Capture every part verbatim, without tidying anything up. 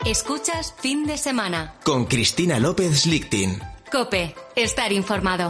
Escuchas Fin de Semana con Cristina López Lichtin. COPE, estar informado.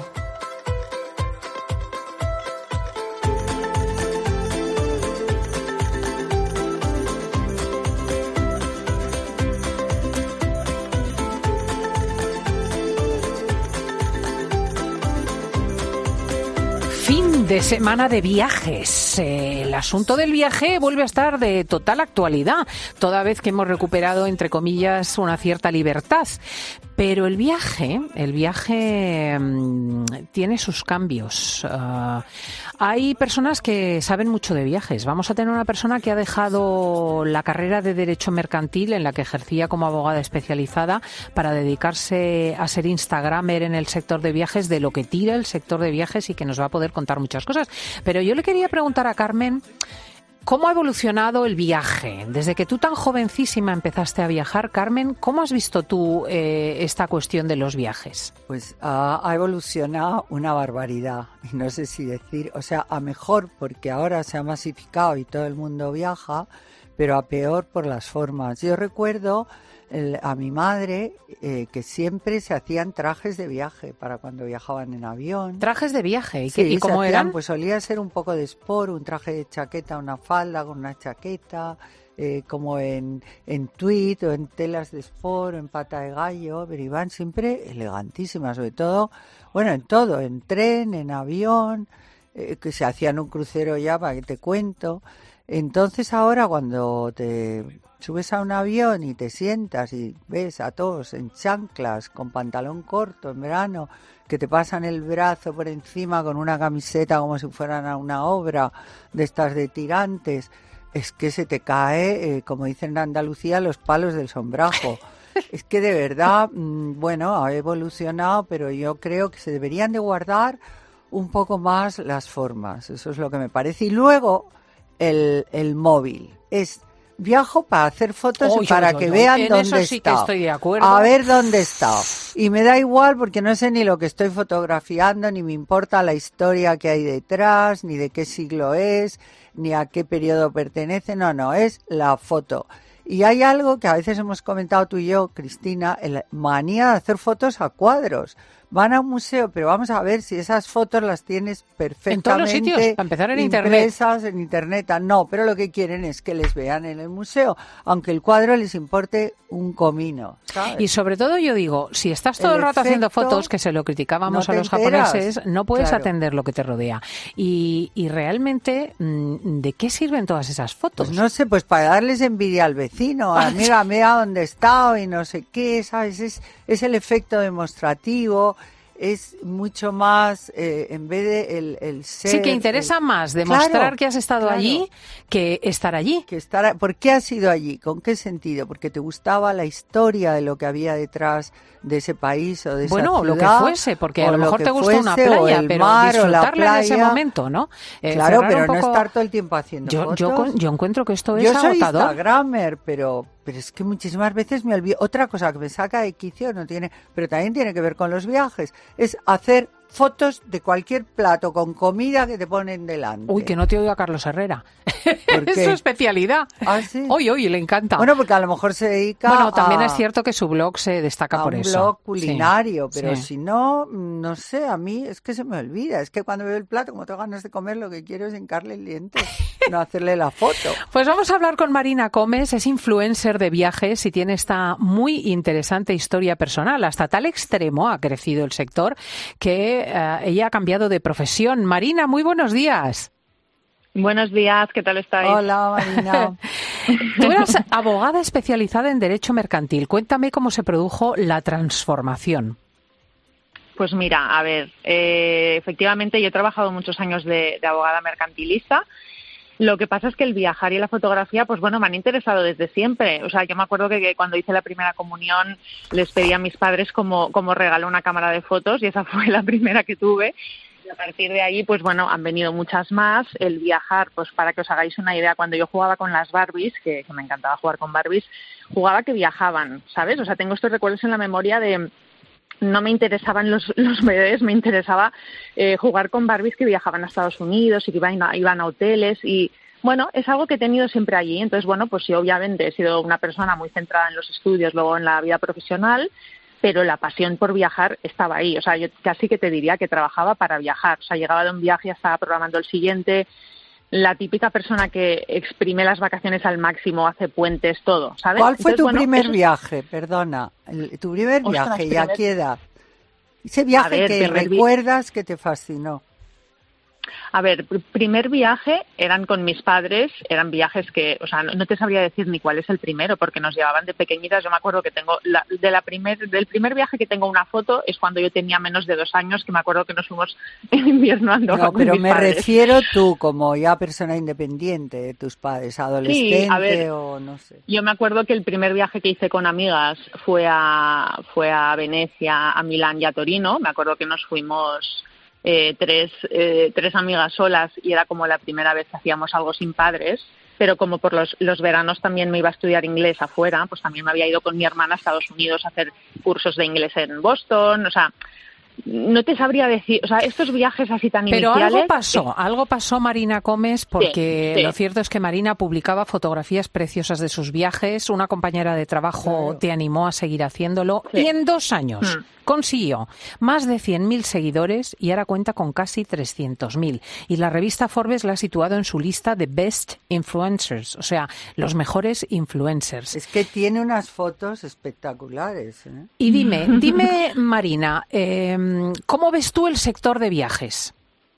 De semana de viajes. Eh, el asunto del viaje vuelve a estar de total actualidad, toda vez que hemos recuperado, entre comillas, una cierta libertad. Pero el viaje, el viaje mmm, tiene sus cambios. Uh, hay personas que saben mucho de viajes. Vamos a tener una persona que ha dejado la carrera de Derecho Mercantil, en la que ejercía como abogada especializada, para dedicarse a ser instagramer en el sector de viajes, de lo que tira el sector de viajes, y que nos va a poder contar muchas cosas. Pero yo le quería preguntar a Carmen, ¿cómo ha evolucionado el viaje? Desde que tú tan jovencísima empezaste a viajar, Carmen, ¿cómo has visto tú eh, esta cuestión de los viajes? Pues uh, ha evolucionado una barbaridad, y no sé si decir, o sea, a mejor porque ahora se ha masificado y todo el mundo viaja, pero a peor por las formas. Yo recuerdo el, a mi madre eh, que siempre se hacían trajes de viaje para cuando viajaban en avión. ¿Trajes de viaje? ¿Y, sí, qué, ¿y cómo hacían, eran? Pues solía ser un poco de sport, un traje de chaqueta, una falda con una chaqueta, eh, como en, en tweed o en telas de sport o en pata de gallo, pero iban siempre elegantísimas, sobre todo, bueno, en todo, en tren, en avión, eh, que se hacían un crucero ya, para que te cuento. Entonces ahora cuando te subes a un avión y te sientas y ves a todos en chanclas, con pantalón corto en verano, que te pasan el brazo por encima con una camiseta como si fueran a una obra de estas de tirantes, es que se te cae, eh, como dicen en Andalucía, los palos del sombrajo. Es que de verdad, mmm, bueno, ha evolucionado, pero yo creo que se deberían de guardar un poco más las formas, eso es lo que me parece. Y luego el, el móvil es viajo para hacer fotos oh, y para yo, que yo, vean en dónde eso sí está. Que estoy de acuerdo. A ver dónde está. Y me da igual porque no sé ni lo que estoy fotografiando, ni me importa la historia que hay detrás, ni de qué siglo es, ni a qué periodo pertenece. No, no, es la foto. Y hay algo que a veces hemos comentado tú y yo, Cristina, la manía de hacer fotos a cuadros. Van a un museo, pero vamos a ver si esas fotos las tienes perfectamente en todos los sitios, para empezar en impresas internet. en internet. No, pero lo que quieren es que les vean en el museo, aunque el cuadro les importe un comino, ¿sabes? Y sobre todo yo digo, si estás todo el, el rato efecto, haciendo fotos, que se lo criticábamos no a los enteras. japoneses, no puedes claro. atender lo que te rodea. Y, y realmente, ¿de qué sirven todas esas fotos? Pues no sé, pues para darles envidia al vecino, a mira, mira dónde está y no sé qué, ¿sabes? Es, es el efecto demostrativo. Es mucho más, eh, en vez de el, el ser... Sí, que interesa el... más demostrar claro, que has estado claro. allí que estar allí. Que estar... ¿Por qué has ido allí? ¿Con qué sentido? ¿Porque te gustaba la historia de lo que había detrás de ese país o de bueno, esa ciudad? Bueno, lo que fuese, porque a lo mejor te gusta una playa, pero mar, disfrutarla en ese momento, ¿no? Eh, claro, pero poco... no estar todo el tiempo haciendo yo, fotos. Yo, yo encuentro que esto es yo agotador. Yo soy instagramer, pero... Pero es que muchísimas veces me olvido. Otra cosa que me saca de quicio, no tiene, pero también tiene que ver con los viajes, es hacer fotos de cualquier plato con comida que te ponen delante. Uy, que no te oiga Carlos Herrera. Es su especialidad. ¿Ah, sí? Oye, oye, le encanta. Bueno, porque a lo mejor se dedica Bueno, también a, es cierto que su blog se destaca a por un eso. blog culinario, sí, pero sí. si no, no sé, a mí es que se me olvida. Es que cuando veo el plato, como tengo ganas de comer, lo que quiero es hincarle el diente, no hacerle la foto. Pues vamos a hablar con Marina Comes, es influencer de viajes y tiene esta muy interesante historia personal. Hasta tal extremo ha crecido el sector que uh, ella ha cambiado de profesión. Marina, muy buenos días. Buenos días, ¿qué tal estáis? Hola, Marina. Tú eras abogada especializada en Derecho Mercantil. Cuéntame cómo se produjo la transformación. Pues mira, a ver, eh, efectivamente yo he trabajado muchos años de, de abogada mercantilista. Lo que pasa es que el viajar y la fotografía, pues bueno, me han interesado desde siempre. O sea, yo me acuerdo que, que cuando hice la primera comunión les pedí a mis padres como, como regalo una cámara de fotos y esa fue la primera que tuve. Y a partir de ahí, pues bueno, han venido muchas más. El viajar, pues para que os hagáis una idea, cuando yo jugaba con las Barbies, que, que me encantaba jugar con Barbies, jugaba que viajaban, ¿sabes? O sea, tengo estos recuerdos en la memoria de... No me interesaban los, los bebés, me interesaba eh, jugar con Barbies que viajaban a Estados Unidos y que iban a, iban a hoteles y, bueno, es algo que he tenido siempre allí. Entonces, bueno, pues yo obviamente he sido una persona muy centrada en los estudios, luego en la vida profesional, pero la pasión por viajar estaba ahí. O sea, yo casi que te diría que trabajaba para viajar. O sea, llegaba de un viaje y estaba programando el siguiente. La típica persona que exprime las vacaciones al máximo, hace puentes, todo, ¿sabes? ¿Cuál fue Entonces, tu bueno, primer eso... viaje? Perdona, el, tu primer Ostras, viaje, ¿y primer... a qué edad? Ese viaje ver, que vi... recuerdas que te fascinó. A ver, primer viaje eran con mis padres, eran viajes que, o sea, no, no te sabría decir ni cuál es el primero, porque nos llevaban de pequeñitas. Yo me acuerdo que tengo, la, de la primer, del primer viaje que tengo una foto es cuando yo tenía menos de dos años, que me acuerdo que nos fuimos en invierno a Andorra. No, pero con mis me padres. refiero tú, como ya persona independiente de tus padres, adolescente sí, a ver, o no sé. Yo me acuerdo que el primer viaje que hice con amigas fue a, fue a Venecia, a Milán y a Torino. Me acuerdo que nos fuimos... Eh, tres, eh, tres amigas solas y era como la primera vez que hacíamos algo sin padres, pero como por los, los veranos también me iba a estudiar inglés afuera, pues también me había ido con mi hermana a Estados Unidos a hacer cursos de inglés en Boston. O sea, no te sabría decir, o sea, estos viajes así tan Pero iniciales... algo pasó, eh, algo pasó Marina Comes, porque sí, sí. lo cierto es que Marina publicaba fotografías preciosas de sus viajes, una compañera de trabajo Claro. te animó a seguir haciéndolo Sí. y en dos años... Hmm. consiguió más de cien mil seguidores y ahora cuenta con casi trescientos mil. Y la revista Forbes la ha situado en su lista de Best Influencers, o sea, los mejores influencers. Es que tiene unas fotos espectaculares, ¿eh? Y dime, dime Marina, eh, ¿cómo ves tú el sector de viajes?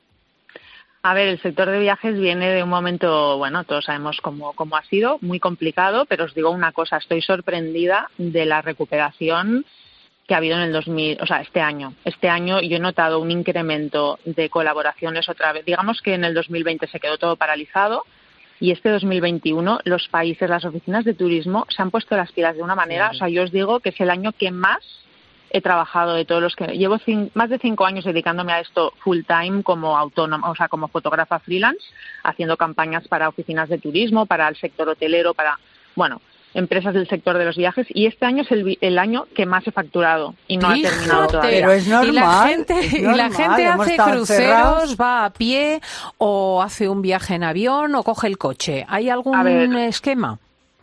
A ver, el sector de viajes viene de un momento, bueno, todos sabemos cómo, cómo ha sido, muy complicado, pero os digo una cosa, estoy sorprendida de la recuperación que ha habido en el dos mil, o sea, este año. Este año yo he notado un incremento de colaboraciones otra vez. Digamos que en el dos mil veinte se quedó todo paralizado y este dos mil veintiuno los países, las oficinas de turismo se han puesto las pilas de una manera, o sea, yo os digo que es el año que más he trabajado de todos los que... Llevo cin, más de cinco años dedicándome a esto full time como autónoma, o sea, como fotógrafa freelance, haciendo campañas para oficinas de turismo, para el sector hotelero, para... bueno... empresas del sector de los viajes, y este año es el, el año que más he facturado y no Fíjate. ha terminado todavía. Pero es normal. Y la gente, es y normal, la gente hemos hace estado cruceros, encerrados. va a pie o hace un viaje en avión o coge el coche. ¿Hay algún A ver. esquema?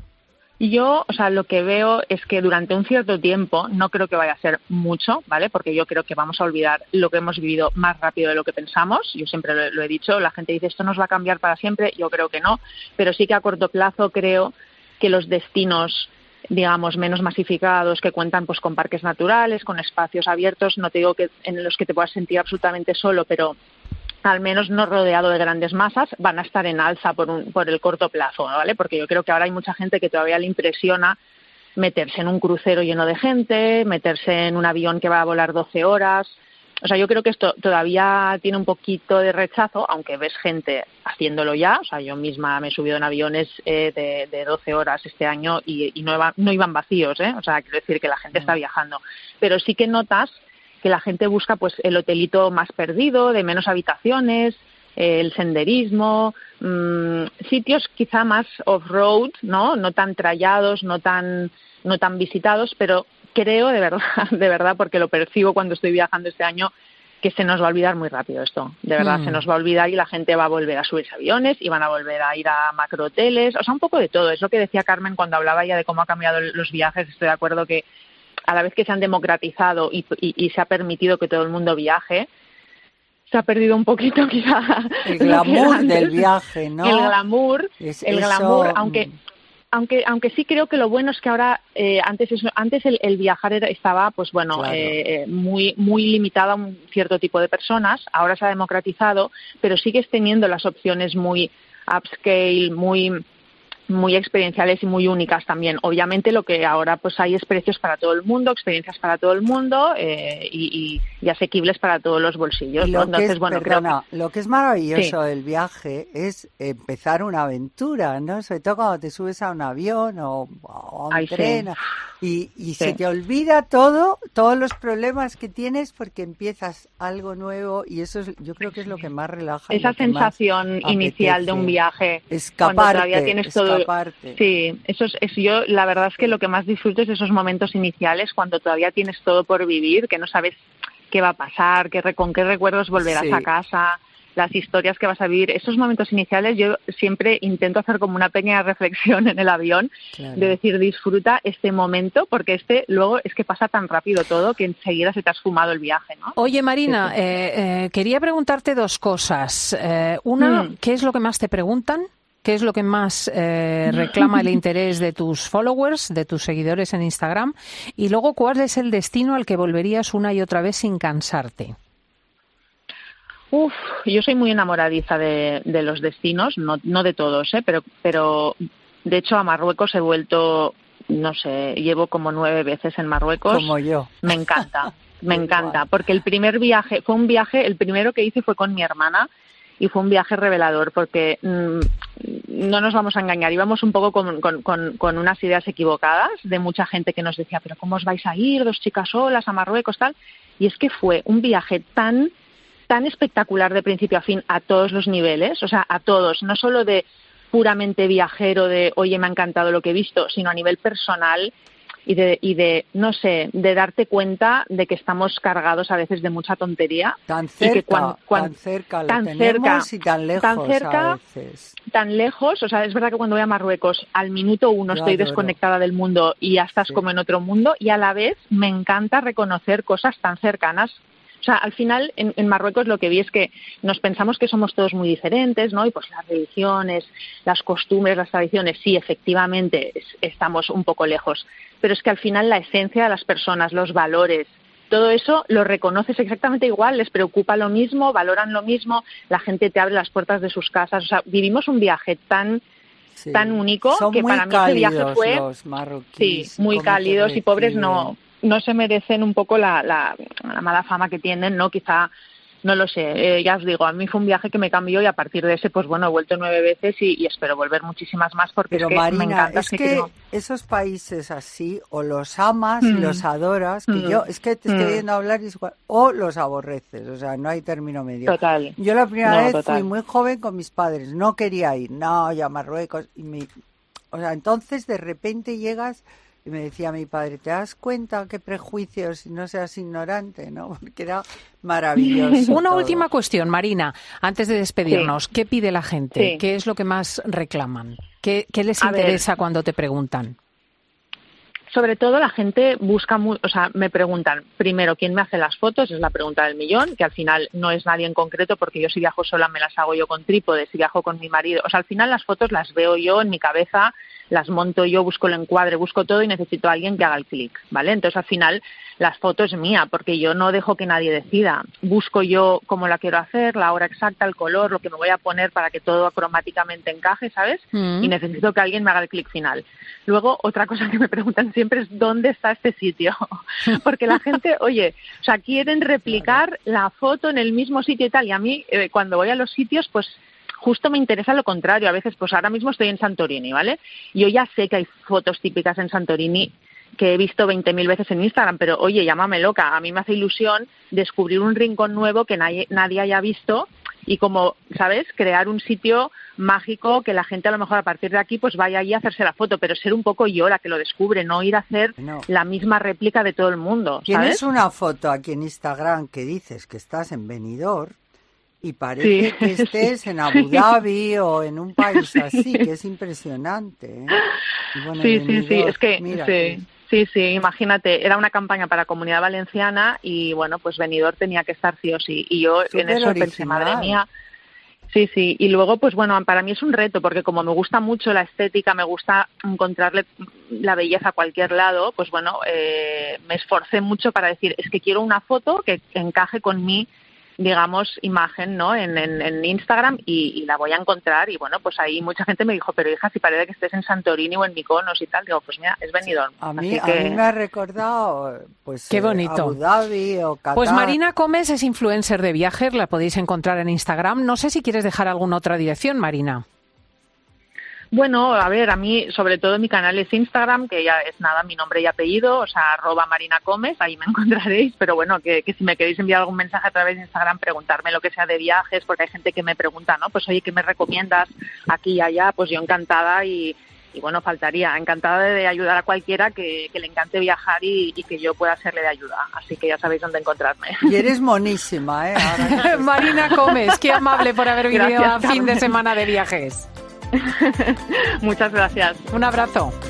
Yo, o sea, lo que veo es que durante un cierto tiempo, no creo que vaya a ser mucho, ¿vale? Porque yo creo que vamos a olvidar lo que hemos vivido más rápido de lo que pensamos. Yo siempre lo, lo he dicho, la gente dice, esto nos va a cambiar para siempre. Yo creo que no, pero sí que a corto plazo creo que los destinos, digamos, menos masificados, que cuentan pues con parques naturales, con espacios abiertos, no te digo que en los que te puedas sentir absolutamente solo, pero al menos no rodeado de grandes masas, van a estar en alza por, un, por el corto plazo, ¿vale? Porque yo creo que ahora hay mucha gente que todavía le impresiona meterse en un crucero lleno de gente, meterse en un avión que va a volar doce horas. O sea, yo creo que esto todavía tiene un poquito de rechazo, aunque ves gente haciéndolo ya. O sea, yo misma me he subido en aviones eh, de, de doce horas este año y, y no, iba, no iban vacíos, ¿eh? O sea, quiero decir que la gente está viajando. Pero sí que notas que la gente busca pues el hotelito más perdido, de menos habitaciones, eh, el senderismo, mmm, sitios quizá más off-road, ¿no? No tan trallados, no tan, no tan visitados, pero creo de verdad, de verdad, porque lo percibo cuando estoy viajando este año, que se nos va a olvidar muy rápido esto. De verdad, mm. se nos va a olvidar y la gente va a volver a subirse a aviones y van a volver a ir a macrohoteles. O sea, un poco de todo. Es lo que decía Carmen cuando hablaba ya de cómo ha cambiado los viajes. Estoy de acuerdo que a la vez que se han democratizado y, y, y se ha permitido que todo el mundo viaje, se ha perdido un poquito quizá el glamour del viaje, ¿no? El glamour, es, el eso... glamour, aunque... Aunque, aunque sí creo que lo bueno es que ahora, eh, antes eso, antes el, el viajar era, estaba, pues bueno, claro. eh, muy muy limitado a un cierto tipo de personas. Ahora se ha democratizado, pero sigues teniendo las opciones muy upscale, muy muy experienciales y muy únicas también. Obviamente lo que ahora pues hay es precios para todo el mundo, experiencias para todo el mundo eh, y, y, y asequibles para todos los bolsillos. Y lo, ¿no? Entonces, que es, bueno, perdona, creo que... lo que es maravilloso sí. del viaje es empezar una aventura, ¿no? Sobre todo cuando te subes a un avión o, o a un Ay, tren sí. y, y sí. se te olvida todo, todos los problemas que tienes porque empiezas algo nuevo y eso es, yo creo que es lo que más relaja. Esa sensación inicial apetece. de un viaje, escaparte, cuando todavía tienes todo. Escaparte. Sí, eso es, es yo. La verdad es que lo que más disfruto es esos momentos iniciales cuando todavía tienes todo por vivir, que no sabes qué va a pasar, qué, con qué recuerdos volverás sí. a casa. las historias que vas a vivir. Esos momentos iniciales yo siempre intento hacer como una pequeña reflexión en el avión, claro, de decir, disfruta este momento, porque este luego es que pasa tan rápido todo que enseguida se te ha esfumado el viaje, ¿no? Oye, Marina, sí, sí. Eh, eh, quería preguntarte dos cosas. Eh, una, mm. ¿qué es lo que más te preguntan? ¿Qué es lo que más eh, reclama el interés de tus followers, de tus seguidores en Instagram? Y luego, ¿cuál es el destino al que volverías una y otra vez sin cansarte? Uf, yo soy muy enamoradiza de, de los destinos, no, no de todos, ¿eh? pero, pero de hecho a Marruecos he vuelto, no sé, llevo como nueve veces en Marruecos. Como yo. Me encanta, me encanta, porque el primer viaje, fue un viaje, el primero que hice fue con mi hermana y fue un viaje revelador, porque mmm, no nos vamos a engañar, íbamos un poco con, con, con, con unas ideas equivocadas de mucha gente que nos decía, pero ¿cómo os vais a ir, dos chicas solas a Marruecos, tal? Y es que fue un viaje tan... tan espectacular de principio a fin a todos los niveles, o sea, a todos, no solo de puramente viajero, de oye, me ha encantado lo que he visto, sino a nivel personal y de, y de no sé, de darte cuenta de que estamos cargados a veces de mucha tontería. Tan cerca, y que cuan, cuan, tan cerca lo tan tenemos cerca, y tan lejos tan cerca, a veces. Tan lejos, o sea, es verdad que cuando voy a Marruecos, al minuto uno Yo estoy adoro. desconectada del mundo y ya estás Sí. como en otro mundo, y a la vez me encanta reconocer cosas tan cercanas. O sea, al final, en, en Marruecos lo que vi es que nos pensamos que somos todos muy diferentes, ¿no? Y pues las religiones, las costumbres, las tradiciones, sí, efectivamente, es, estamos un poco lejos. Pero es que al final la esencia de las personas, los valores, todo eso lo reconoces exactamente igual, les preocupa lo mismo, valoran lo mismo, la gente te abre las puertas de sus casas. O sea, vivimos un viaje tan... Sí. tan único Son que para mí ese viaje fue... los marroquíes, sí, muy cálidos y pobres no... no se merecen un poco la, la, la mala fama que tienen, ¿no? Quizá, no lo sé, eh, ya os digo, a mí fue un viaje que me cambió y a partir de ese, pues bueno, he vuelto nueve veces y, y espero volver muchísimas más porque Pero es que Marina, me encanta. es que, que creo... esos países así, o los amas mm. y los adoras, que mm. yo, es que te estoy mm. viendo hablar y es igual, o los aborreces, o sea, no hay término medio. Total. Yo la primera no, vez total. fui muy joven con mis padres, no quería ir, no, ya a Marruecos, y me, o sea, entonces de repente llegas... Y me decía mi padre, ¿te das cuenta qué prejuicios y no seas ignorante, no? Porque era maravilloso. Una todo. última cuestión, Marina, antes de despedirnos. Sí. ¿Qué pide la gente? Sí. ¿Qué es lo que más reclaman? ¿Qué, qué les A interesa ver, cuando te preguntan? sobre todo la gente busca, mu- o sea, me preguntan, primero, ¿quién me hace las fotos? Es la pregunta del millón, que al final no es nadie en concreto, porque yo si viajo sola me las hago yo con trípode, si viajo con mi marido. O sea, al final las fotos las veo yo en mi cabeza, las monto yo, busco el encuadre, busco todo y necesito a alguien que haga el clic, ¿vale? Entonces, al final, las fotos es mía, porque yo no dejo que nadie decida. Busco yo cómo la quiero hacer, la hora exacta, el color, lo que me voy a poner para que todo cromáticamente encaje, ¿sabes? Mm. Y necesito que alguien me haga el clic final. Luego, otra cosa que me preguntan siempre es ¿dónde está este sitio? Porque la gente, oye, o sea, quieren replicar la foto en el mismo sitio y tal. Y a mí, eh, cuando voy a los sitios, pues justo me interesa lo contrario. A veces, pues ahora mismo estoy en Santorini, ¿vale? Yo ya sé que hay fotos típicas en Santorini que he visto veinte mil veces en Instagram, pero oye, llámame loca. A mí me hace ilusión descubrir un rincón nuevo que nadie, nadie haya visto y como, ¿sabes?, crear un sitio mágico que la gente a lo mejor a partir de aquí pues vaya allí a hacerse la foto, pero ser un poco yo la que lo descubre, no ir a hacer no. la misma réplica de todo el mundo, ¿sabes? Tienes una foto aquí en Instagram que dices que estás en Benidorm y parece sí. que estés sí. en Abu Dhabi o en un país así, que es impresionante, ¿eh? Y bueno, sí, Benidorm, sí, sí, es que... mira, sí. que... Sí, sí, imagínate, era una campaña para Comunidad Valenciana y bueno, pues Benidorm tenía que estar sí o sí. Y yo Súper en eso original. pensé, madre mía. Sí, sí, y luego pues bueno, para mí es un reto porque como me gusta mucho la estética, me gusta encontrarle la belleza a cualquier lado, pues bueno, eh, me esforcé mucho para decir, es que quiero una foto que encaje con mi, digamos, imagen, ¿no?, en, en, en Instagram y, y la voy a encontrar y bueno, pues ahí mucha gente me dijo, pero hija, si parece que estés en Santorini o en Mykonos y tal, digo, pues mira, es Benidorm. A mí, Así que... a mí me ha recordado, pues, qué bonito. Abu Dhabi o Qatar. Pues Marina Comes es influencer de viajes, la podéis encontrar en Instagram. No sé si quieres dejar alguna otra dirección, Marina. Bueno, a ver, a mí, sobre todo mi canal es Instagram, que ya es nada, mi nombre y apellido, o sea, arroba Marina Comes, ahí me encontraréis, pero bueno, que, que si me queréis enviar algún mensaje a través de Instagram, preguntarme lo que sea de viajes, porque hay gente que me pregunta, ¿no? Pues oye, ¿qué me recomiendas aquí y allá? Pues yo encantada y, y bueno, faltaría. Encantada de ayudar a cualquiera que, que le encante viajar y, y que yo pueda serle de ayuda. Así que ya sabéis dónde encontrarme. Y eres monísima, ¿eh? Ahora Marina Gómez, qué amable por haber venido Gracias, a Fin de Carmen. Semana de Viajes. Muchas gracias. Un abrazo.